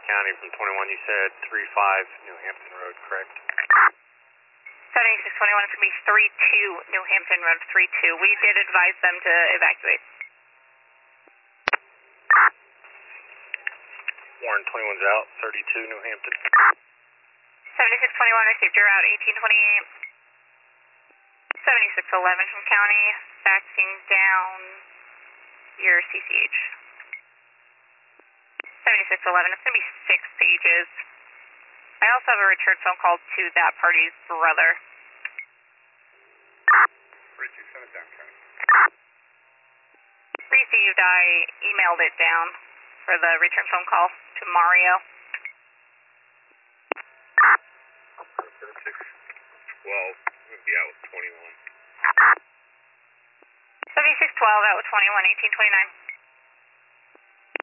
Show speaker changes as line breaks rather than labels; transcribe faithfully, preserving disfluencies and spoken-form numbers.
County from twenty-one, you said three five New Hampton Road, correct?
seventy-six twenty-one is going to be three two New Hampton Road, three two. We did advise them to evacuate.
Warren twenty-one's out, thirty-two New Hampton.
seventy-six twenty-one received, you're out, eighteen twenty-eight. seventy-six eleven from County, backing down your C C H. seventy-six eleven, it's going to be six pages. I also have a return phone call to that party's brother.
thirty-two seven down, County.
Received, I emailed it down for the return phone call to Mario.
thirty-six twelve, I'm going to be out with twenty-one.
seventy-six twelve out with twenty-one, eighteen twenty-nine.